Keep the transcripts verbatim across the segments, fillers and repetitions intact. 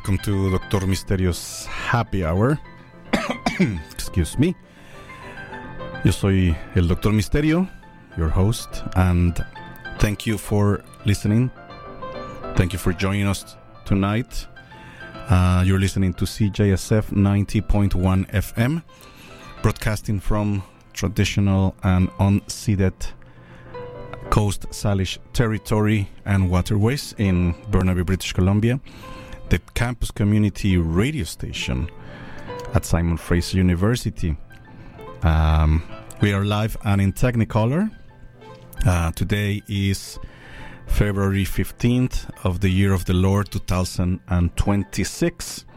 welcome to Doctor Misterio's Happy Hour. Excuse me. Yo soy el Doctor Misterio, your host, and thank you for listening. Thank you for joining us tonight. Uh, you're listening to C J S F ninety point one F M, broadcasting from traditional and unceded Coast Salish territory and waterways in Burnaby, British Columbia, the campus community radio station at Simon Fraser University. Um, we are live and in Technicolor. Uh, today is February fifteenth of the year of the Lord two thousand twenty-six,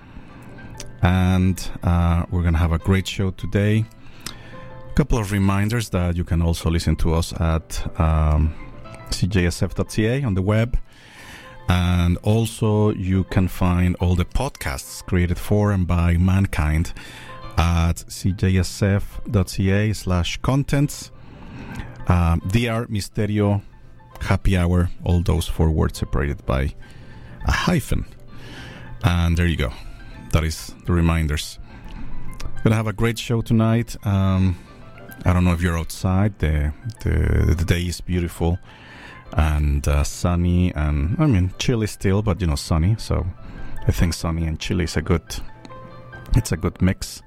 and uh, we're going to have a great show today. A couple of reminders that you can also listen to us at um, c j s f dot c a on the web, and also you can find all the podcasts created for and by mankind at c j s f dot c a slash contents. Um, D R Misterio Happy Hour, all those four words separated by a hyphen. And there you go. That is the reminders. Gonna have a great show tonight. Um, I don't know if you're outside. The the, the day is beautiful and uh, sunny, and I mean chilly still, but you know sunny. So I think sunny and chilly is a good. It's a good mix.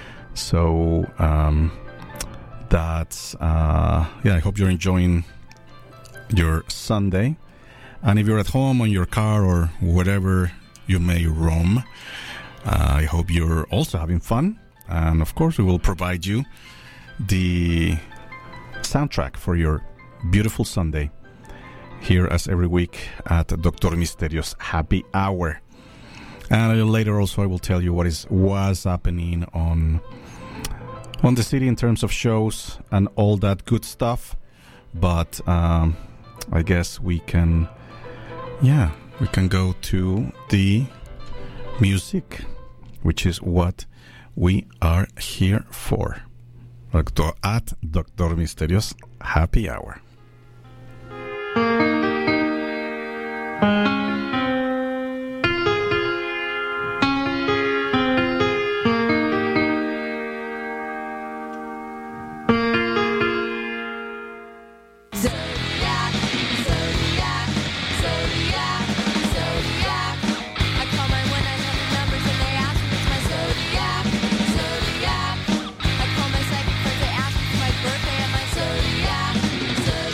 So um, that's uh, yeah. I hope you're enjoying your Sunday, and if you're at home on your car or wherever you may roam, uh, I hope you're also having fun. And of course we will provide you the soundtrack for your beautiful Sunday here as every week at Doctor Misterio's Happy Hour. And a little later also I will tell you what is was happening on on the city in terms of shows and all that good stuff. But um I guess we can, yeah, we can go to the music, which is what we are here for. Doctor at Doctor Misterio's Happy Hour. Zodiac.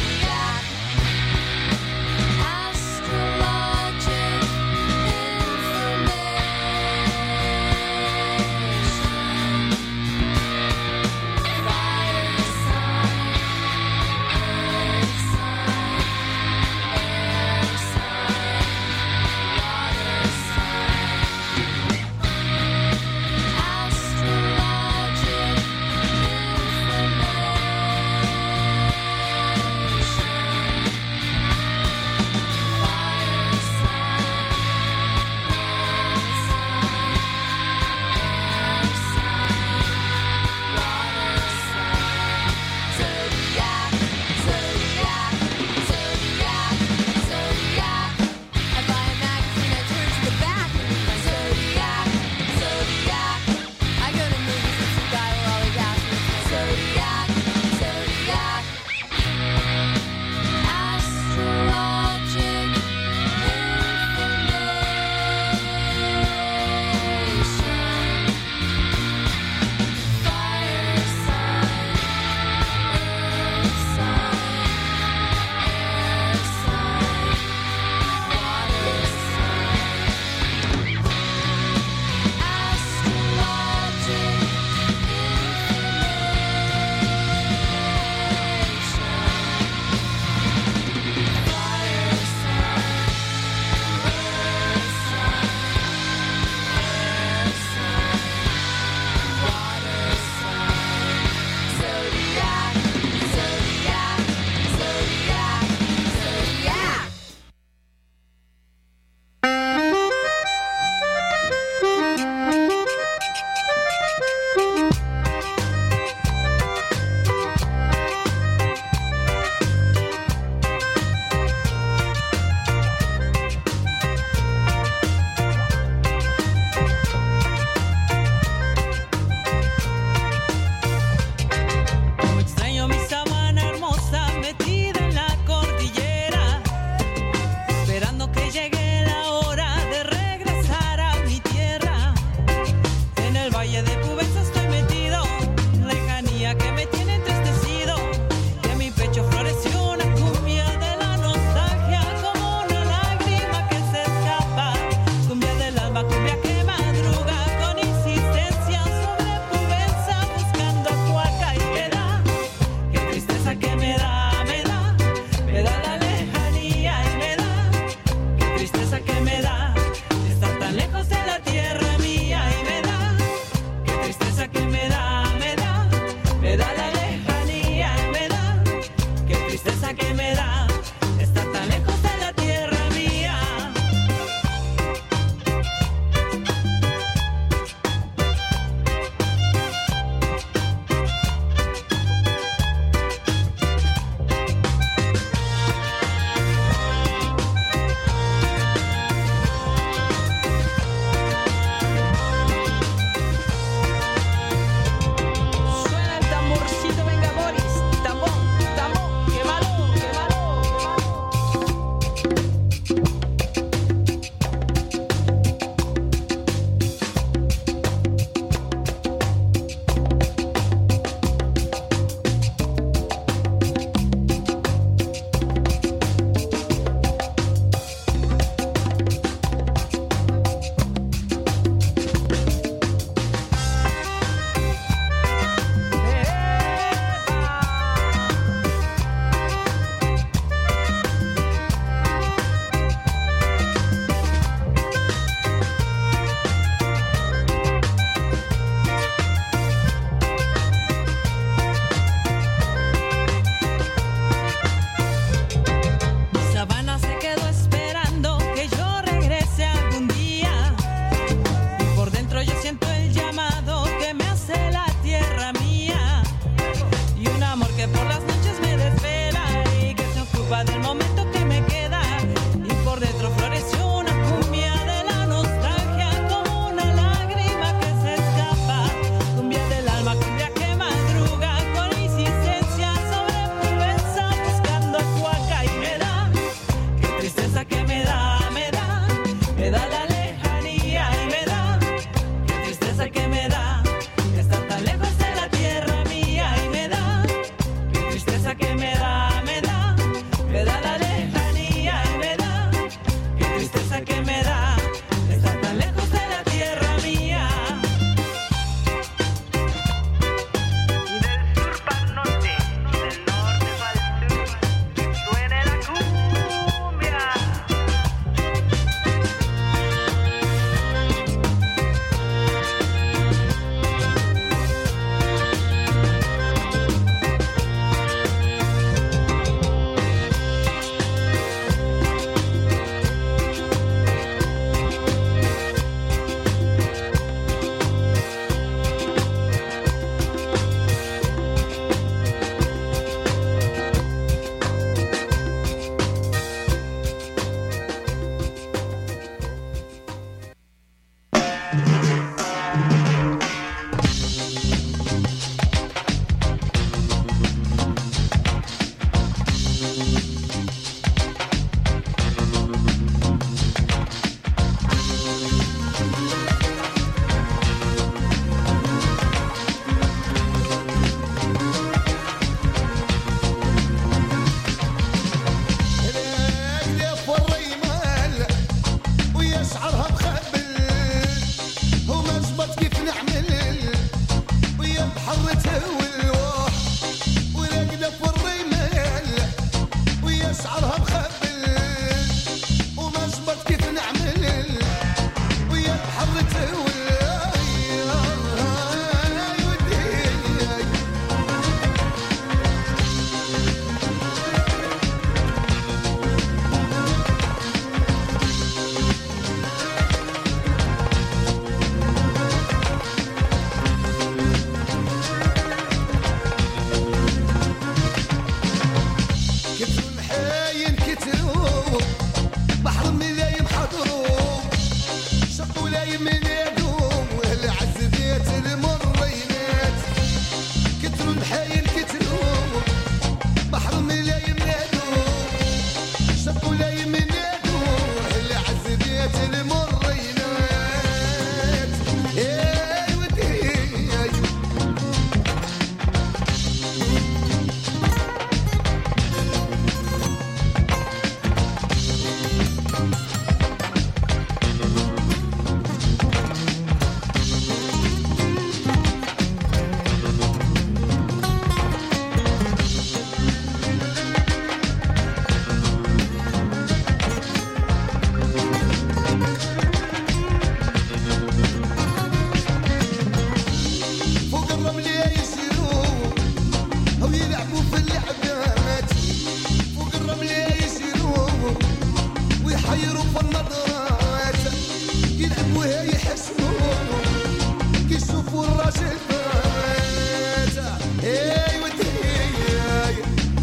يحيروا في النظرات يلعبوها يحسنوا كي يشوفوا الراجل فات اي ودي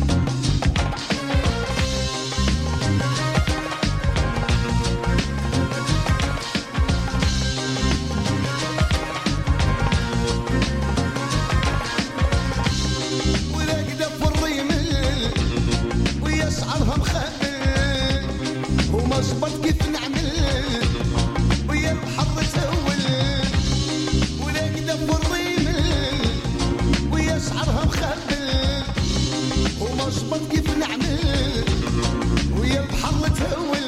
ولا كدا في الريمل ويا شعرها مخبل وما جبرت كيف نعمل ويا البحر تهول ولا كدا في الريمل ويا شعرها مخبل وما جبرت كيف نعمل ويا البحر تهول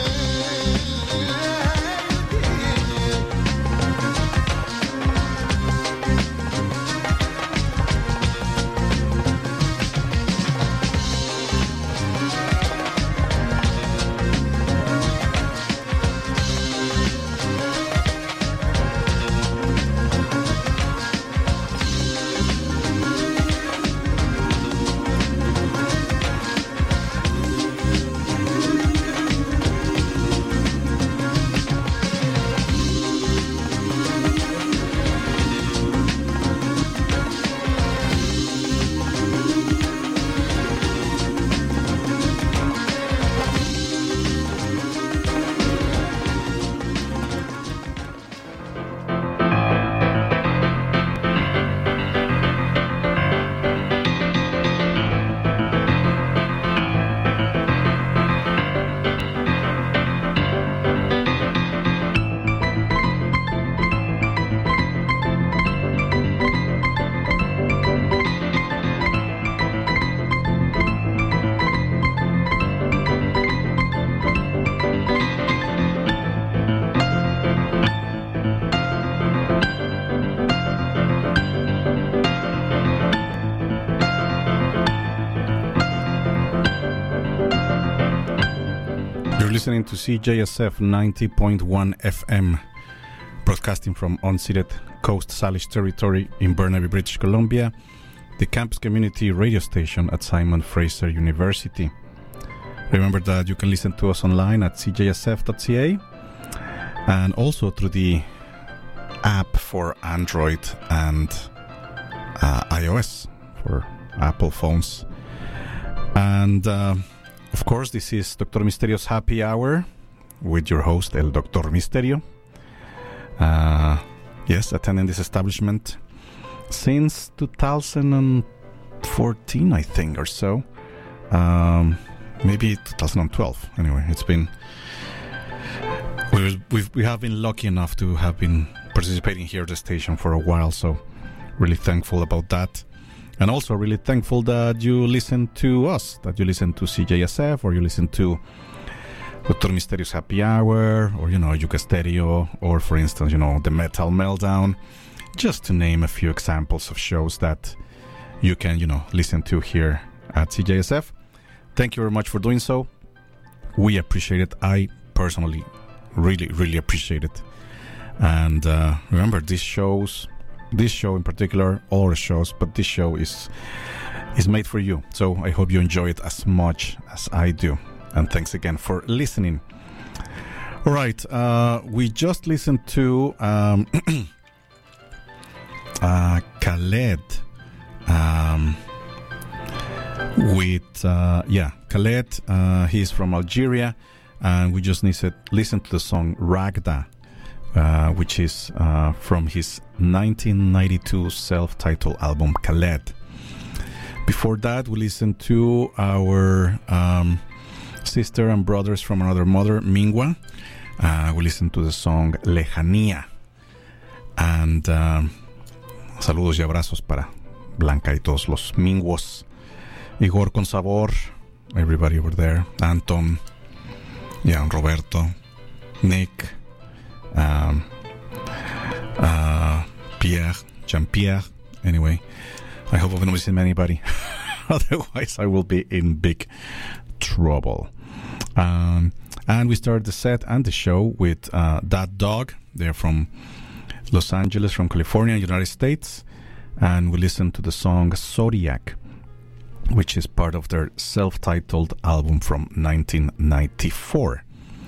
Listening to C J S F ninety point one F M, broadcasting from unceded Coast Salish territory in Burnaby, British Columbia, the campus community radio station at Simon Fraser University. Remember that you can listen to us online at c j s f dot c a and also through the app for Android and uh, iOS for Apple phones. And uh, of course, this is Doctor Misterio's Happy Hour with your host, El Doctor Misterio. Uh, yes, attending this establishment since two thousand fourteen, I think, or so. Um, maybe two thousand twelve. Anyway, it's been... We've, we've, we have been lucky enough to have been participating here at the station for a while, so really thankful about that. And also really thankful that you listen to us, that you listen to C J S F, or you listen to Doctor Misterio's Happy Hour, or, you know, Yuka Stereo, or, for instance, you know, the Metal Meltdown, just to name a few examples of shows that you can, you know, listen to here at C J S F. Thank you very much for doing so. We appreciate it. I personally really, really appreciate it. And uh, remember, these shows... This show in particular, all our shows, but this show is is made for you. So I hope you enjoy it as much as I do. And thanks again for listening. All right, uh, we just listened to um, uh, Khaled um, with, uh, yeah, Khaled. Uh, he's from Algeria. And we just listened, listened to the song Ragda. Uh, which is uh, from his nineteen ninety-two self-titled album Khaled. Before that, we listened to our um, sister and brothers from another mother, Mingwa. Uh, we listened to the song Lejanía. And um, saludos y abrazos para Blanca y todos los Mingwos. Igor con sabor, everybody over there. Anton, yeah, Roberto, Nick, Um, uh, Pierre, Jean-Pierre. Anyway, I hope I'm not missing anybody. Otherwise, I will be in big trouble. Um, and we started the set and the show with uh, That Dog. They're from Los Angeles, from California, United States. And we listened to the song Zodiac, which is part of their self-titled album from nineteen ninety-four.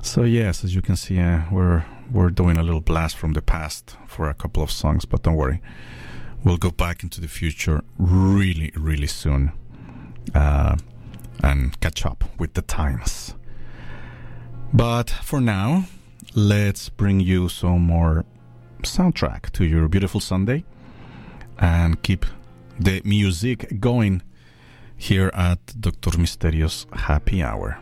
So yes, as you can see, uh, we're we're doing a little blast from the past for a couple of songs, but don't worry, we'll go back into the future really, really soon, uh, and catch up with the times. But for now, let's bring you some more soundtrack to your beautiful Sunday and keep the music going here at Doctor Misterio's Happy Hour.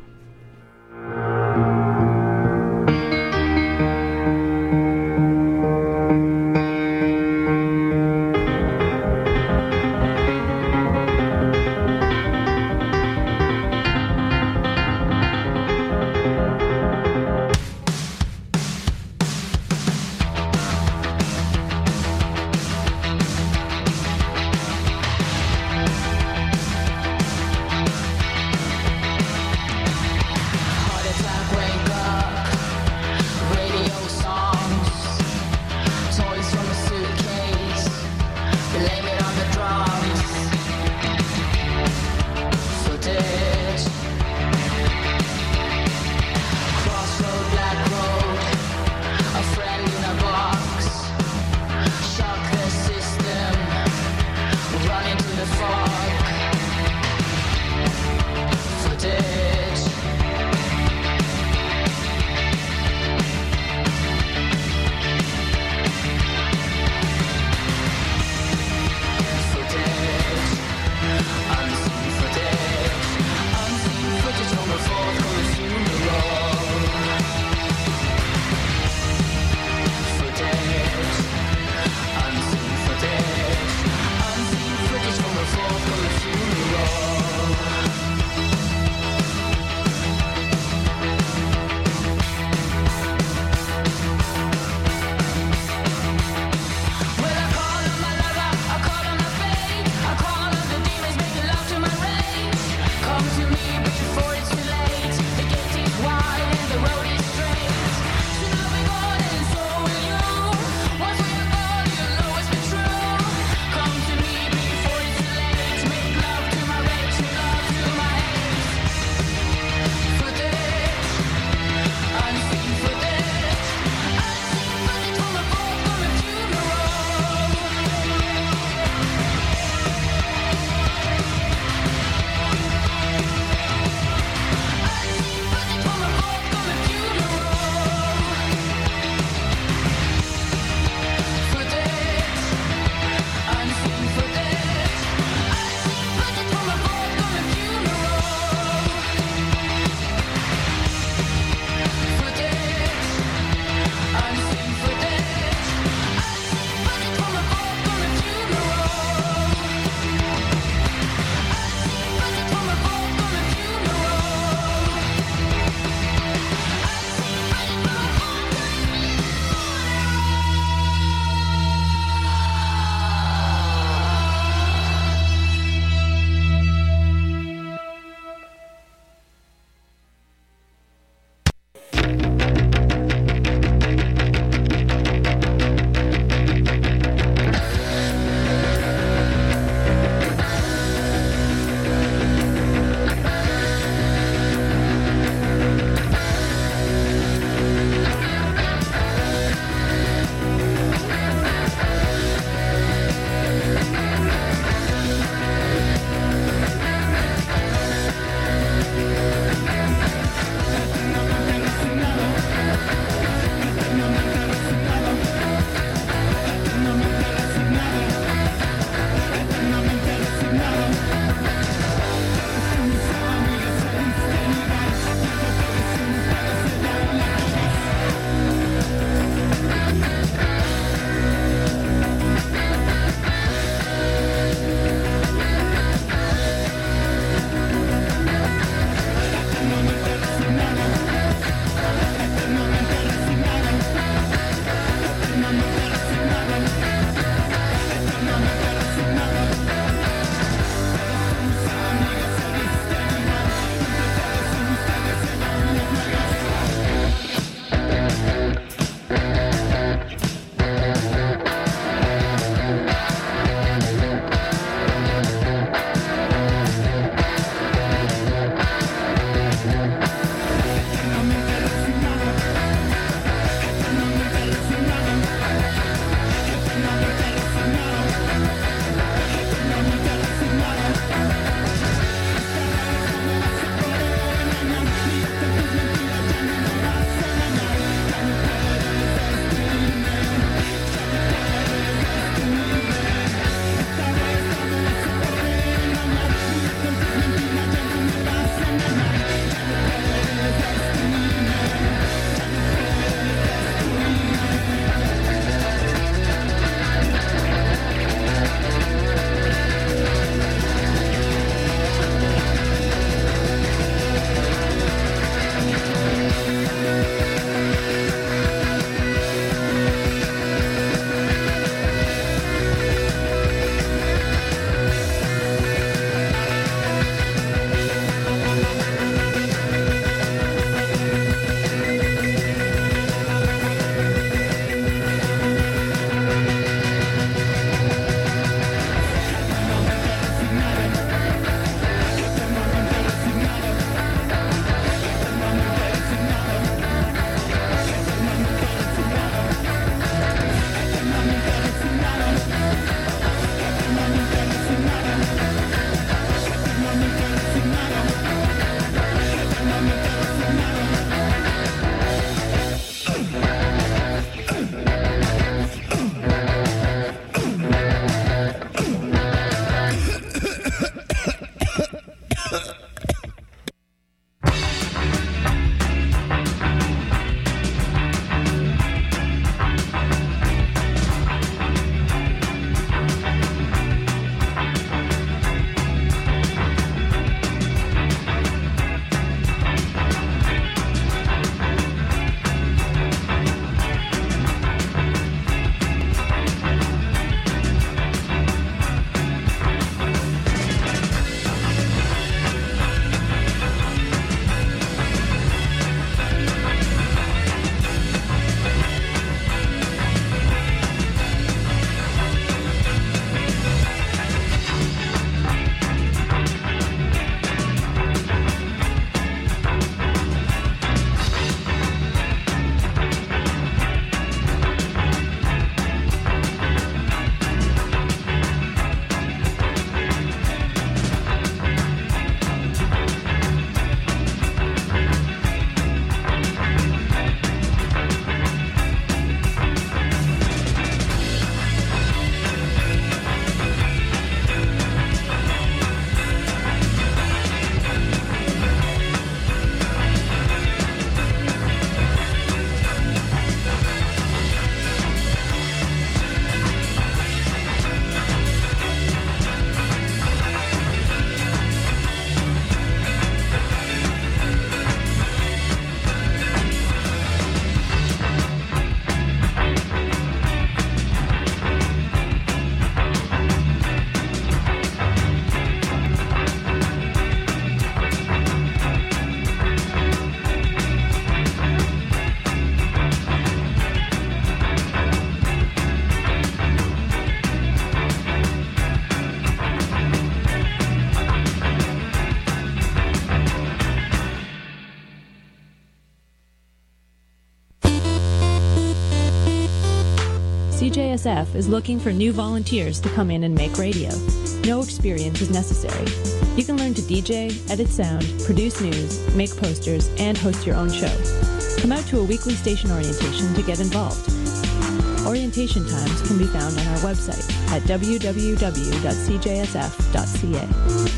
C J S F is looking for new volunteers to come in and make radio. No experience is necessary. You can learn to D J, edit sound, produce news, make posters, and host your own show. Come out to a weekly station orientation to get involved. Orientation times can be found on our website at w w w dot c j s f dot c a.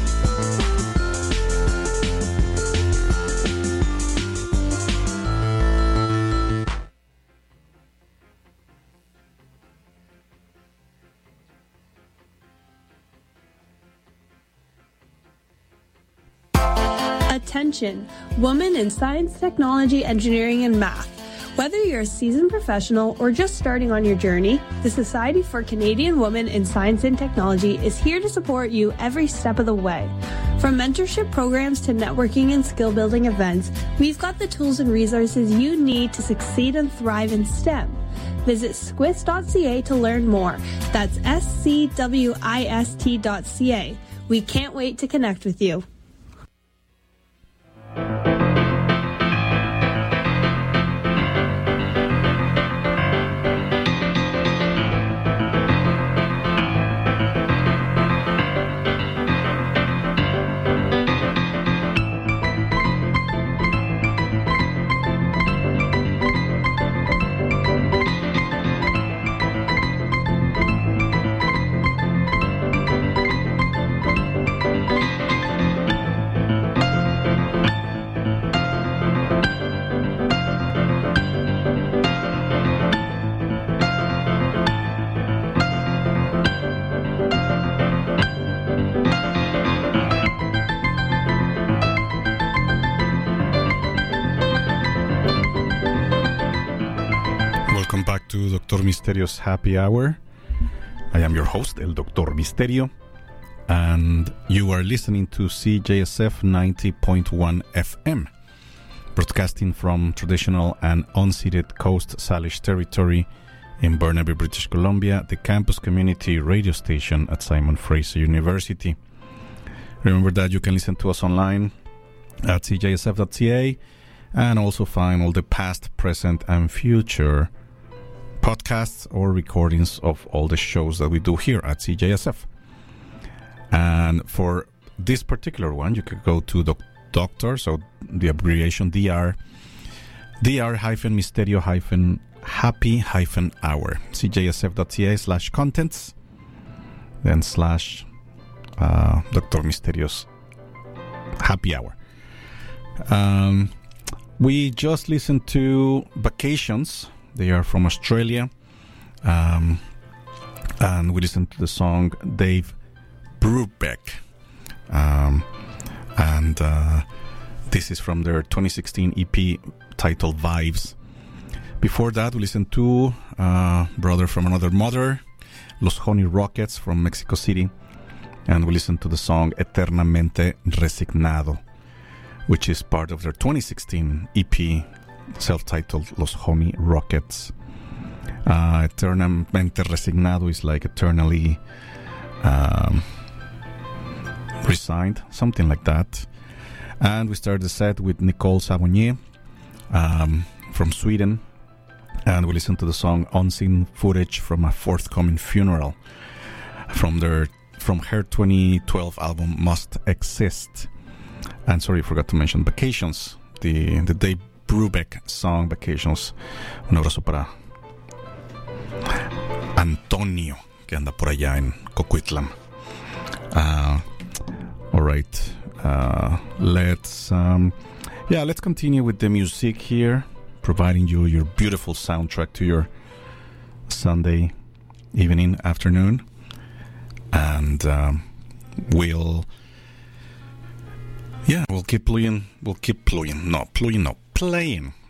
Attention, women in science, technology, engineering, and math. Whether you're a seasoned professional or just starting on your journey, the Society for Canadian Women in Science and Technology is here to support you every step of the way. From mentorship programs to networking and skill building events, we've got the tools and resources you need to succeed and thrive in STEM. Visit squist dot c a to learn more. That's S C W I S T dot C A. We can't wait to connect with you. Doctor Misterio's Happy Hour. I am your host, El Doctor Misterio, and you are listening to C J S F ninety point one F M, broadcasting from traditional and unceded Coast Salish territory in Burnaby, British Columbia, the campus community radio station at Simon Fraser University. Remember that you can listen to us online at c j s f dot c a and also find all the past, present, and future podcasts or recordings of all the shows that we do here at C J S F. And for this particular one, you could go to the doctor, so the abbreviation D R, dr hyphen misterio hyphen happy hyphen hour, c j s f dot c a slash contents, then slash uh, Doctor Misterio's Happy Hour. Um, we just listened to Vacations. They are from Australia. Um, and we listened to the song Dave Brubeck. Um, and uh, this is from their twenty sixteen E P titled Vibes. Before that, we listened to uh, Brother from Another Mother, Los Honey Rockets from Mexico City. And we listened to the song Eternamente Resignado, which is part of their twenty sixteen E P self-titled Los Honey Rockets. Uh, Eternamente Resignado is like eternally um, resigned, something like that. And we started the set with Nicole Savonier um, from Sweden, and we listened to the song Unseen Footage from a Forthcoming Funeral from their from her twenty twelve album Must Exist. And sorry, I forgot to mention Vacations, the the Dave Brubeck song Vacations. Un abrazo para Antonio, que anda por allá en Coquitlam. Uh, all right, uh, let's um, yeah, let's continue with the music here, providing you your beautiful soundtrack to your Sunday evening, afternoon, and um, we'll yeah, we'll keep playing. We'll keep playing. No, playing. No, playing